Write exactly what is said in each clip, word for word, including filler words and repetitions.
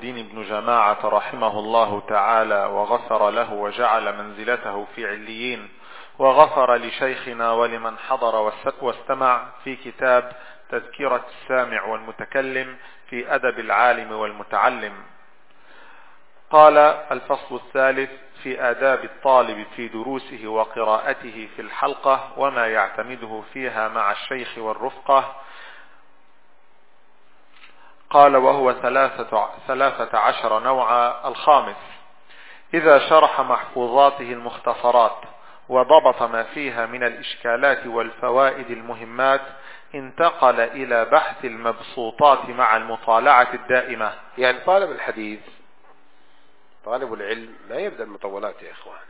الدين بن جماعة رحمه الله تعالى وغفر له وجعل منزلته في عليين، وغفر لشيخنا ولمن حضر واستمع في كتاب تذكرة السامع والمتكلم في أدب العالم والمتعلم. قال: الفصل الثالث في آداب الطالب في دروسه وقراءته في الحلقة وما يعتمده فيها مع الشيخ والرفقة. قال: وهو ثلاثة, ثلاثة عشر نوعا. الخامس: إذا شرح محفوظاته المختصرات وضبط ما فيها من الإشكالات والفوائد المهمات، انتقل إلى بحث المبسوطات مع المطالعة الدائمة. يعني طالب الحديث، طالب العلم، ما يبدأ المطولات يا إخواني،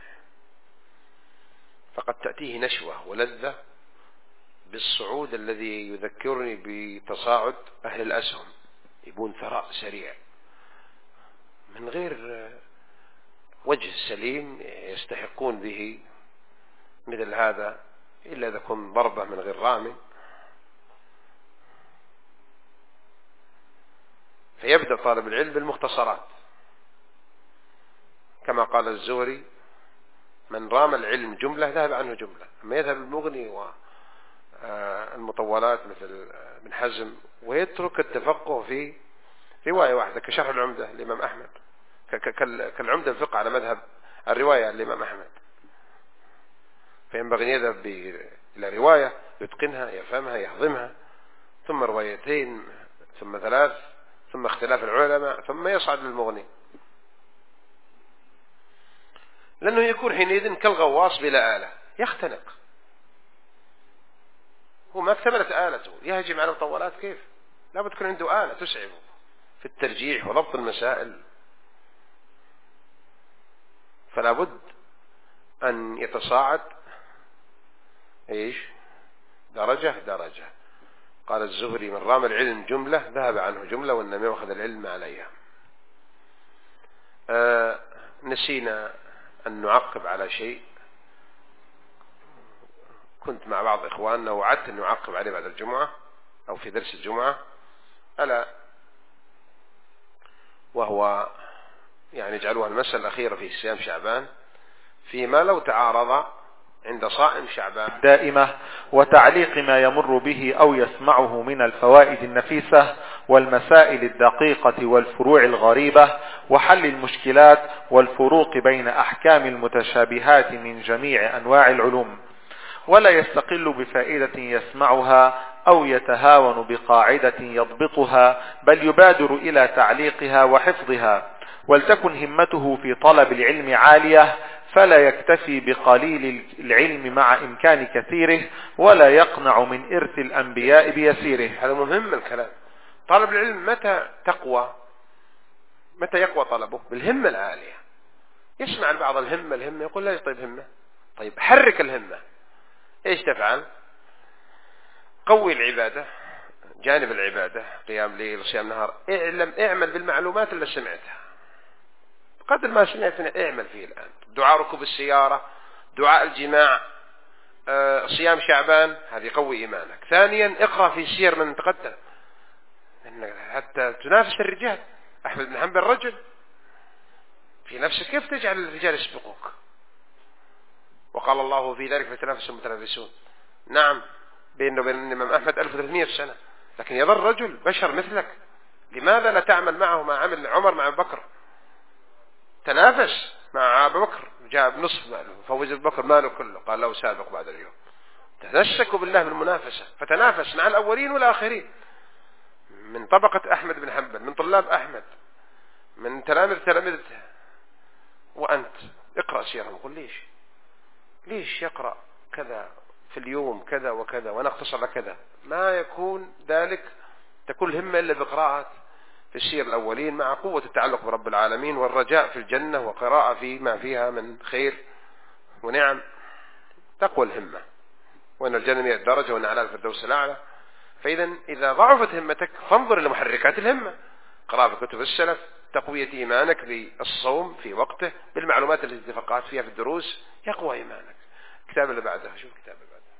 فقد تأتيه نشوة ولذة بالصعود الذي يذكرني بتصاعد أهل الأسهم، يبون ثراء سريع من غير وجه سليم يستحقون به مثل هذا إلا إذا كن ضربة من غير رامي. فيبدأ طالب العلم بالمختصرات كما قال الزهري: من رام العلم جملة ذهب عنه جملة. أما يذهب المغني والمطولات مثل ابن حزم ويترك التفقه في رواية واحدة كشرح العمدة للإمام أحمد، كالعمدة الفقه على مذهب الرواية للإمام أحمد، فينبغي أن يذهب إلى رواية يتقنها يفهمها يهضمها، ثم روايتين، ثم ثلاث، ثم اختلاف العلماء، ثم يصعد للمغني، لأنه يكون حينئذ كالغواص بلا آلة يختنق. هو ما اكتملت آلته يهجم على المطولات، كيف؟ لا بد تكون عنده آلة تسعفه في الترجيح وضبط المسائل. فلا بد أن يتصاعد إيش درجة درجة. قال الزهري: من رام العلم جملة ذهب عنه جملة، وإنما يأخذ العلم عليها. آه نسينا أن نعقب على شيء كنت مع بعض إخواننا وعدت أن نعقب عليه بعد الجمعة أو في درس الجمعة، ألا وهو يعني جعلوها المسألة الأخيرة في صيام شعبان، فيما لو تعارض عند صائم شعبان دائمة، وتعليق ما يمر به أو يسمعه من الفوائد النفيسة والمسائل الدقيقة والفروع الغريبة، وحل المشكلات والفروق بين أحكام المتشابهات من جميع أنواع العلوم. ولا يستقل بفائدة يسمعها أو يتهاون بقاعدة يضبطها، بل يبادر إلى تعليقها وحفظها. ولتكن همته في طلب العلم عالية، فلا يكتفي بقليل العلم مع إمكان كثيره، ولا يقنع من إرث الأنبياء بيسيره. هذا مهم الكلام. طالب العلم متى تقوى متى يقوى طلبه؟ بالهمة العالية. يسمع البعض الهمة الهمة يقول: لا طيب همة، طيب حرك الهمة. ايش تفعل؟ قوي العبادة، جانب العبادة، قيام ليل صيام نهار، اعلم اعمل بالمعلومات اللي سمعتها، قدر ما سمعت اعمل فيه الآن. دعاء ركوب السيارة، دعاء الجماع، آه، صيام شعبان، هذه يقوي إيمانك. ثانيا اقرأ في سير من تقدم حتى تنافس الرجال. أحمد بن حنبل رجل، في نفسك كيف تجعل الرجال يسبقوك؟ وقال الله في ذلك فتنافس المتنافسون. نعم بينه وبين الإمام أحمد ألف وثلاثمائة سنة، لكن يظل رجل بشر مثلك. لماذا لا تعمل معه ما عمل عمر مع أبو بكر؟ تنافس مع أبو بكر، جاء بنصف ماله، فوز أبو بكر ماله كله، قال له سابق بعد اليوم. تمسكوا بالله بالمنافسة، فتنافس مع الأولين والآخرين من طبقة أحمد بن حنبل، من طلاب أحمد، من تلامذة تلامذته. وأنت اقرأ سيرهم، قل ليش ليش يقرأ كذا في اليوم كذا وكذا وأنا اختصر كذا؟ ما يكون ذلك تكون الهمة إلا بقراءة في السير الأولين، مع قوة التعلق برب العالمين والرجاء في الجنة وقراءة في ما فيها من خير ونعم، تقوى الهمة. وأن الجنة مئة درجة وأن على الفردوس الأعلى. فإذا إذا ضعفت همتك فانظر لمحركات الهمة، قراءة في كتب السلف، تقوية إيمانك بالصوم في وقته، بالمعلومات التي تفقهت فيها في الدروس، يقوى إيمانك. الكتاب اللي بعده، شوف الكتاب اللي بعده.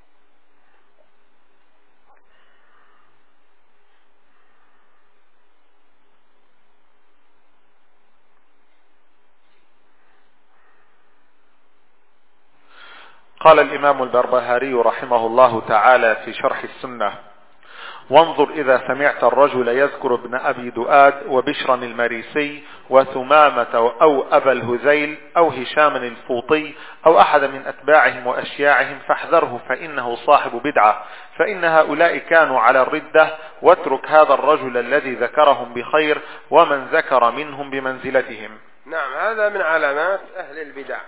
قال الإمام البربهاري رحمه الله تعالى في شرح السنة: وانظر إذا سمعت الرجل يذكر ابن أبي دؤاد وبشرا المريسي وثمامة أو أبا الهذيل أو هشام الفوطي أو أحد من أتباعهم وأشياعهم فاحذره، فإنه صاحب بدعة، فإن هؤلاء كانوا على الردة، واترك هذا الرجل الذي ذكرهم بخير ومن ذكر منهم بمنزلتهم. نعم، هذا من علامات أهل البدع،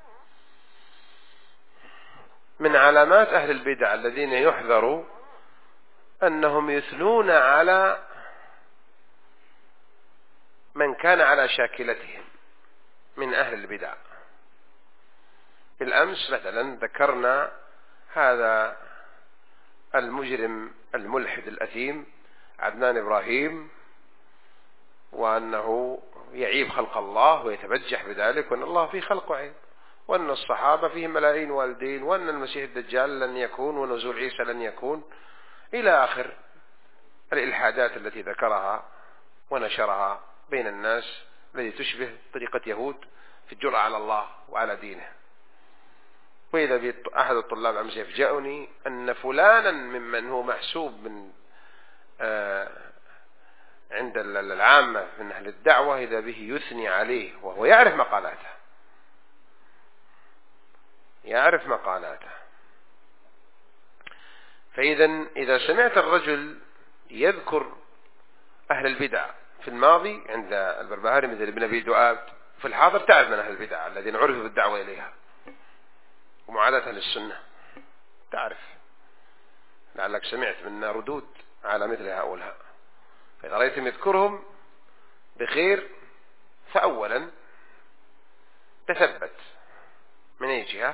من علامات أهل البدع الذين يحذروا أنهم يثنون على من كان على شاكلتهم من أهل البدع. بالأمس مثلا ذكرنا هذا المجرم الملحد الأثيم عدنان إبراهيم، وأنه يعيب خلق الله ويتبجح بذلك، وأن الله في خلق عيب، وأن الصحابة فيهم ملايين والدين، وأن المسيح الدجال لن يكون، ونزول عيسى لن يكون، إلى آخر الإلحادات التي ذكرها ونشرها بين الناس، التي تشبه طريقة يهود في الجرأة على الله وعلى دينه. وإذا أحد الطلاب أمس يفجأني أن فلانا ممن هو محسوب من آه عند العامة من أهل الدعوة إذا به يثني عليه وهو يعرف مقالاته، يعرف مقالاته. فإذا إذا سمعت الرجل يذكر أهل البدع في الماضي عند البربهاري مثل ابن أبي دؤاد، في الحاضر تعرف من أهل البدع الذين عرفوا بالدعوة إليها ومعاداة أهل السنة، تعرف، لعلك سمعت منا ردود على مثل هؤلاء. فإذا رأيتم يذكرهم بخير فأولا تثبت. من أي جهة؟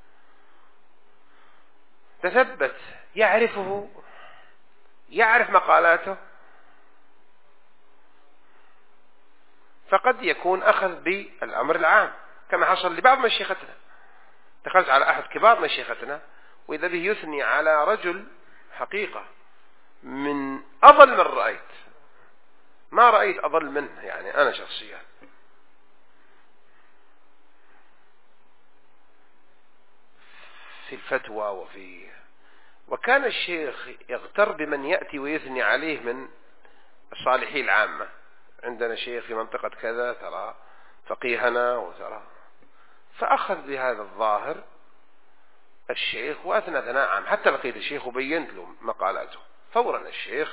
تثبت، يعرفه، يعرف مقالاته، فقد يكون أخذ بالأمر العام كما حصل لبعض مشيختنا. دخلت على أحد كبار مشيختنا وإذا به يثني على رجل حقيقة من أضل من رأيت، ما رأيت أضل منه يعني أنا شخصيا. في الفتوى وفي وكان الشيخ يغتر بمن يأتي ويثني عليه من الصالحين العامة. عندنا شيخ في منطقة كذا ترى فقيهنا وترى، فأخذ بهذا الظاهر الشيخ وأثنى ثناء عام، حتى لقيت الشيخ وبينت له مقالاته، فورا الشيخ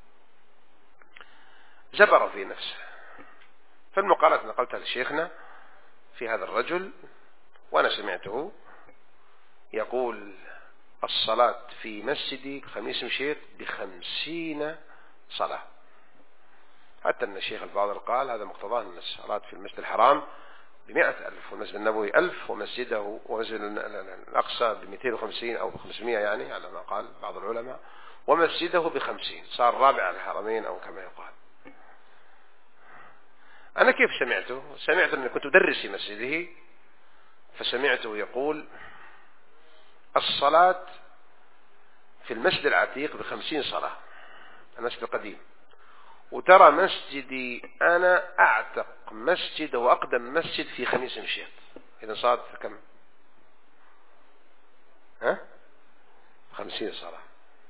جبر في نفسه. فالمقالات نقلتها لشيخنا في هذا الرجل، وأنا سمعته يقول الصلاة في مسجدي خميس مشيط بخمسين صلاة، حتى أن الشيخ الفاضل قال هذا مقتضاه أن الصلاة في المسجد الحرام بمئة ألف، والمسجد النبوي ألف، ومسجده ومسجد الأقصى بمئتين وخمسين أو بخمسمائة يعني على ما قال بعض العلماء، ومسجده بخمسين، صار رابع الحرمين أو كما يقال. أنا كيف سمعته؟ سمعت أني كنت أدرس في مسجده، فسمعته يقول الصلاة في المسجد العتيق بخمسين صلاة، المسجد القديم، وترى مسجدي أنا أعتق مسجد وأقدم مسجد في خميس مشيط، إذا صارت كم؟ ها؟ خمسين صلاة.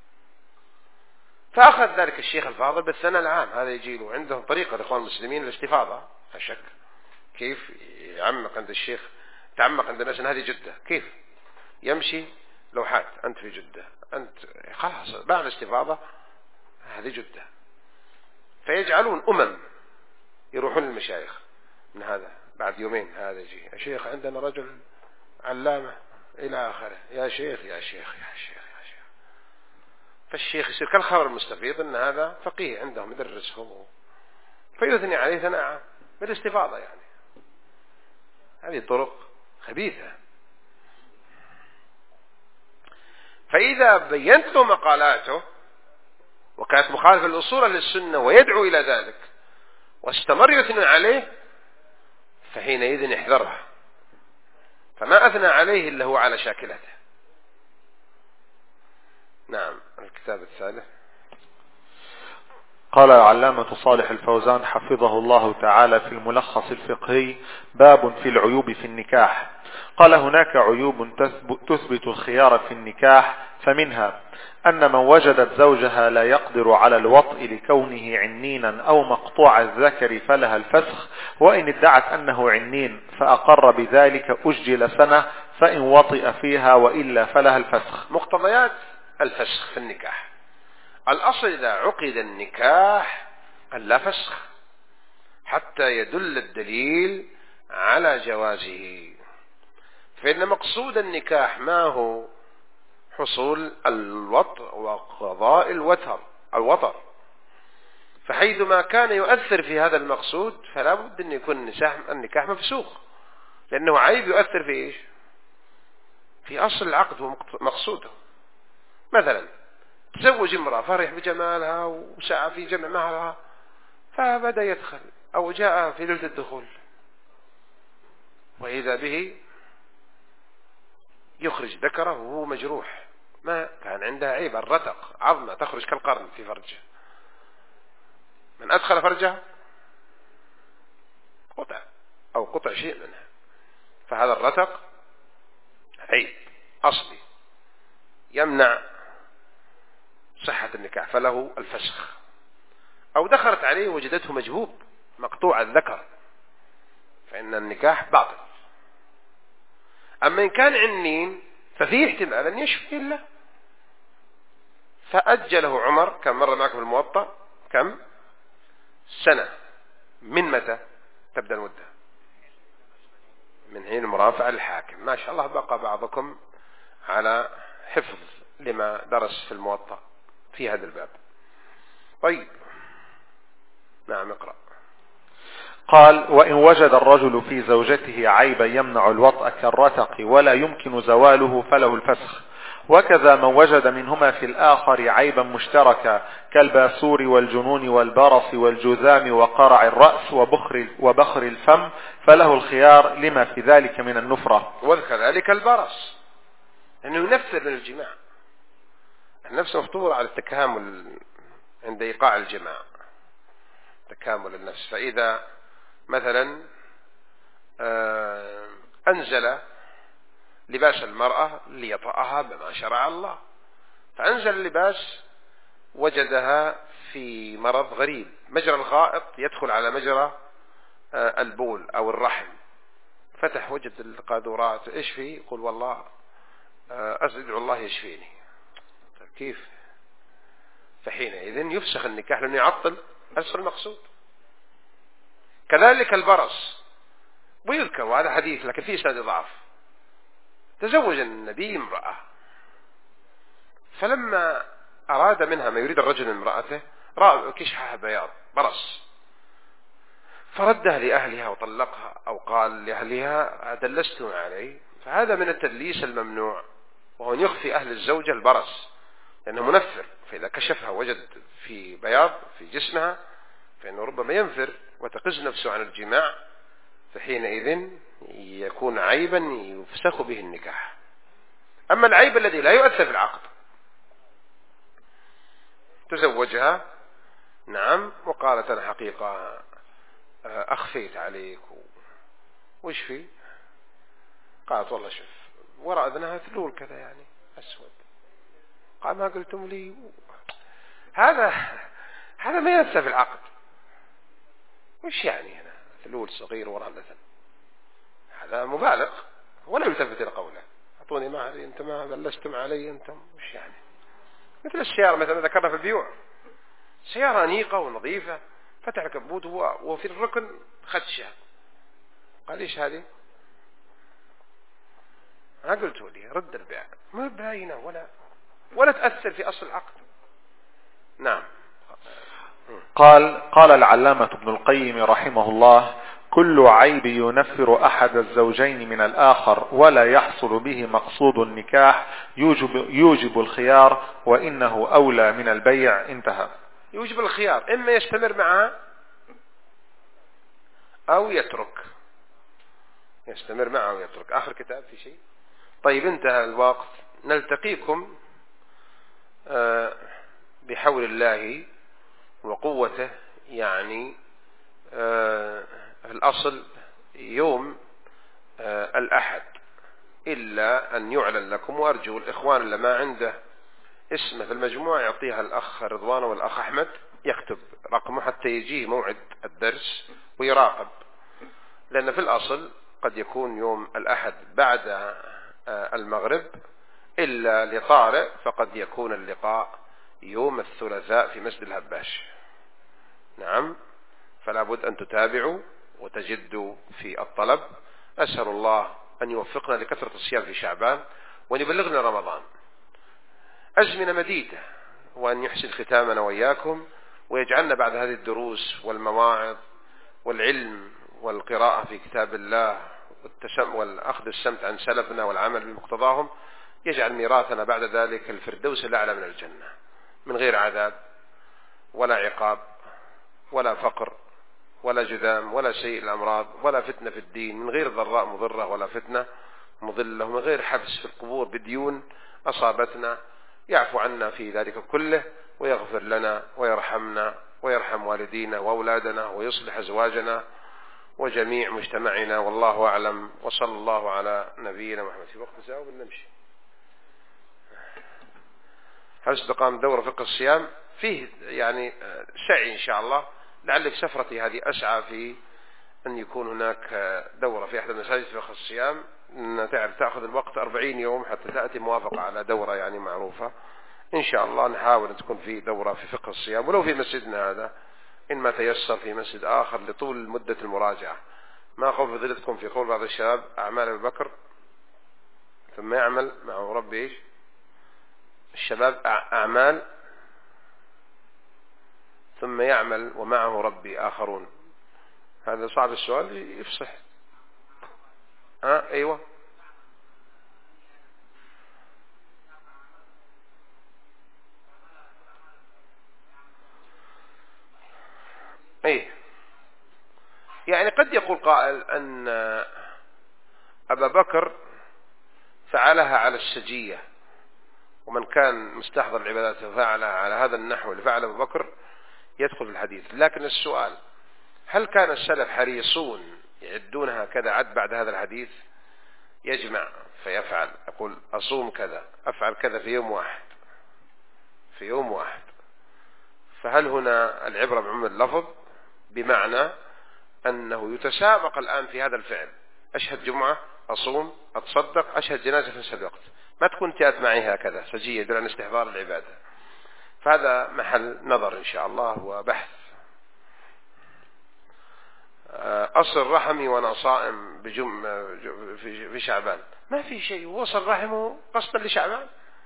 فأخذ ذلك الشيخ الفاضل بالثناء العام، هذا يجي له عندهم طريقة الإخوان المسلمين الاستفاضة، لا شك. كيف يعمق عند الشيخ، تعمق عند الناس، هذه جدة، كيف يمشي لوحات، أنت في جدة، أنت خلاص بعد الاستفاضة هذه جدة. فيجعلون أمم يروحون للمشايخ من هذا، بعد يومين هذا يجي يا شيخ عندنا رجل علامة إلى آخره، يا شيخ يا شيخ يا شيخ يا شيخ. فالشيخ يصير كالخبر المستفيض أن هذا فقيه عندهم يدرسهم، فيثني عليه ثناء بالاستفاضة يعني. هذه طرق خبيثة. فإذا بينت له مقالاته وكانت مخالفة للأصول للسنة ويدعو إلى ذلك واستمر يثني عليه، فحينئذ احذره، فما أثنى عليه إلا هو على شاكلته. نعم. الكتاب الثالث قال العلامة صالح الفوزان حفظه الله تعالى في الملخص الفقهي: باب في العيوب في النكاح. قال: هناك عيوب تثبت الخيار في النكاح، فمنها أن من وجدت زوجها لا يقدر على الوطء لكونه عنينا أو مقطوع الذكر فلها الفسخ، وإن ادعت أنه عنين فأقر بذلك أجل سنة، فإن وطئ فيها وإلا فلها الفسخ. مقتضيات الفسخ في النكاح: الأصل إذا عقد النكاح أن لا فسخ حتى يدل الدليل على جوازه، فإن مقصود النكاح ما هو؟ حصول الوطء وقضاء الوتر الوطر، فحيثما كان يؤثر في هذا المقصود فلا بد أن يكون النكاح مفسوخ، لأنه عيب يؤثر في إيش؟ في أصل العقد ومقصوده. مثلا تزوج امرأة فرح بجمالها وسعى في جمع مهرها، فبدأ يدخل أو جاء في ليلة الدخول وإذا به يخرج ذكره وهو مجروح، ما كان عندها عيب، الرتق عظمة تخرج كالقرن في فرجه، من أدخل فرجه قطع أو قطع شيء منها، فهذا الرتق عيب أصلي يمنع صحة النكاح فله الفسخ. أو دخلت عليه وجدته مجهوب مقطوع الذكر فإن النكاح باطل. أما إن كان عنين ففيه احتمال أن يشفي الله، فأجله عمر كم مرة معكم في الموطأ كم سنة، من متى تبدأ المدة؟ من حين مرافع الحاكم. ما شاء الله بقى بعضكم على حفظ لما درس في الموطأ في هذا الباب. طيب نعم اقرأ. قال: وإن وجد الرجل في زوجته عيبا يمنع الوطأ كالرتق ولا يمكن زواله فله الفسخ، وكذا من وجد منهما في الآخر عيبا مشتركا كالباسور والجنون والبرص والجذام وقرع الرأس وبخر, وبخر الفم فله الخيار لما في ذلك من النفرة. وكذلك البرص أنه ينفر من الجماع، النفس مفطورة على التكامل عند إيقاع الجماع، تكامل النفس. فإذا مثلا أنزل لباس المرأة ليطأها بما شرع الله، فأنزل اللباس وجدها في مرض غريب، مجرى الغائط يدخل على مجرى البول أو الرحم، فتح وجد القاذورات، إيش فيه؟ يقول والله أدعو الله يشفيني. كيف؟ فحينئذ يفسخ النكاح لأنه يعطل أصل المقصود. كذلك البرص، ويذكر وهذا حديث لكن فيه إسناد ضعف. تزوج النبي امرأة، فلما أراد منها ما يريد الرجل من امرأته رأى كشحها بياض برص، فردها لأهلها وطلقها أو قال لأهلها دلستم علي، فهذا من التدليس الممنوع، وهو يخفي أهل الزوجة البرص لأنه منفر، فإذا كشفها وجد في بياض في جسمها فإنه ربما ينفر وتقز نفسه عن الجماع، فحينئذ يكون عيبا يفسخ به النكاح. أما العيب الذي لا يؤثر في العقد، تزوجها نعم وقالت أنا حقيقة أخفيت عليك وش في؟ قالت والله شوف وراء أذنها ثلول كذا يعني أسود، قال ما قلتم لي. هذا هذا ما يؤثر في العقد. وش يعني هنا ثلول صغير وراء الأذن؟ هذا مبالغ ولا يلتفت إلى قوله أعطوني مهري أنت ما بلشتم علي أنتم. وش يعني؟ مثل السيارة مثلا ذكرنا في البيوع، سيارة أنيقة ونظيفة فتح الكبوت وفي الركن خدشة، قال إيش هذه؟ أنا قلت لي رد البيع، ما باينة ولا ولا تأثر في أصل العقد. نعم. قال قال العلامة ابن القيم رحمه الله: كل عيب ينفر أحد الزوجين من الآخر ولا يحصل به مقصود النكاح يوجب, يوجب الخيار، وإنه أولى من البيع. انتهى. يوجب الخيار، إما يستمر معها أو يترك، يستمر معها أو يترك. آخر كتاب في شيء؟ طيب انتهى الوقت، نلتقيكم بحول الله وقوته، يعني في الأصل يوم الأحد، إلا أن يعلن لكم، وأرجو الإخوان اللي ما عنده اسمه في المجموعة يعطيها الأخ رضوان والأخ أحمد يكتب رقمه حتى يجيه موعد الدرس ويراقب، لأن في الأصل قد يكون يوم الأحد بعد المغرب، إلا لطارئ فقد يكون اللقاء يوم الثلاثاء في مسجد الهباش. نعم، فلا بد أن تتابعوا وتجدوا في الطلب. أسأل الله أن يوفقنا لكثرة الصيام في شعبان وأن يبلغنا رمضان، أزمنة مديدة، وأن يحسن ختامنا وإياكم، ويجعلنا بعد هذه الدروس والمواعظ والعلم والقراءة في كتاب الله والأخذ السمت عن سلفنا والعمل بمقتضاهم، يجعل ميراثنا بعد ذلك الفردوس الأعلى من الجنة، من غير عذاب ولا عقاب ولا فقر ولا جذام ولا سيء الأمراض ولا فتنة في الدين، من غير ضراء مضرة ولا فتنة مضلة، ومن غير حبس في القبور بديون أصابتنا. يعفو عنا في ذلك كله، ويغفر لنا ويرحمنا ويرحم والدينا وأولادنا، ويصلح أزواجنا وجميع مجتمعنا، والله أعلم. وصلى الله على نبينا محمد. في وقت ساعة ونمشي. هل ستقام دورة فقه الصيام؟ فيه يعني سعي إن شاء الله، لعلك سفرتي هذه أسعى في أن يكون هناك دورة في أحد المساجد فقه الصيام. تعرف تأخذ الوقت أربعين يوم حتى تأتي موافقة على دورة يعني معروفة. إن شاء الله نحاول أن تكون في دورة في فقه الصيام، ولو في مسجدنا هذا، إن ما تيسر في مسجد آخر لطول مدة المراجعة. ما خوف فضيلتكم في قول بعض الشباب أعمال أبي بكر ثم يعمل معه ربي إيش؟ الشباب أعمال ثم يعمل ومعه ربي آخرون. هذا صعب السؤال، يفصح. ها أيوة. أيه، يعني قد يقول قائل أن أبا بكر فعلها على السجية، ومن كان مستحضر العبادات فعلها على هذا النحو اللي فعل أبو بكر يدخل في الحديث. لكن السؤال، هل كان السلف حريصون يعدون هكذا عد بعد هذا الحديث؟ يجمع فيفعل، يقول أصوم كذا، أفعل كذا في يوم واحد في يوم واحد. فهل هنا العبرة بعموم اللفظ، بمعنى أنه يتسابق الآن في هذا الفعل؟ أشهد جمعة، أصوم، أتصدق، أشهد جنازة في نفس الوقت، ما تكون تأت معي هكذا سجية يدل عن استحضار العبادة. فهذا محل نظر إن شاء الله وبحث. أصل رحمي وأنا صائم بجم في شعبان، ما في شيء، وصل رحمه قصدا لشعبان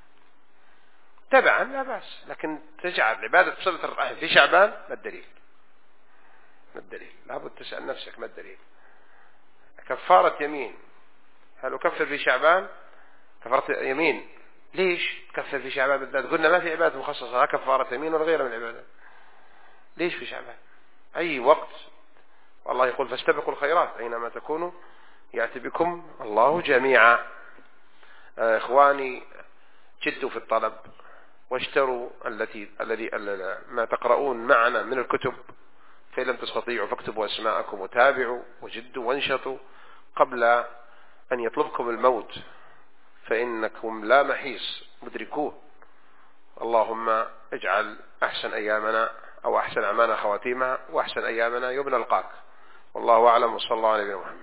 تبعا لا بأس، لكن تجعل عبادة صلة الرحم في شعبان، ما الدليل؟ ما الدليل؟ لابد تسأل نفسك ما الدليل. كفارة يمين، هل أكفر في شعبان؟ كفارة يمين ليش تكفر في شعبان بالذات؟ قلنا ما في عبادة مخصصة لا كفارة يمين ولا غيرها من العبادة. ليش في شعبان؟ أي وقت، والله يقول فاستبقوا الخيرات أينما تكونوا يأتي بكم الله جميعا. آه إخواني، جدوا في الطلب واشتروا التي الذي ما تقرؤون معنا من الكتب، فإن لم تستطيعوا فاكتبوا أسماءكم وتابعوا وجدوا وانشطوا قبل أن يطلبكم الموت، فإنكم لا محيص مدركوه. اللهم اجعل أحسن أيامنا أو أحسن أعمالنا خواتيمها، وأحسن أيامنا يوم نلقاك. والله أعلم، وصلى الله عليه وسلم.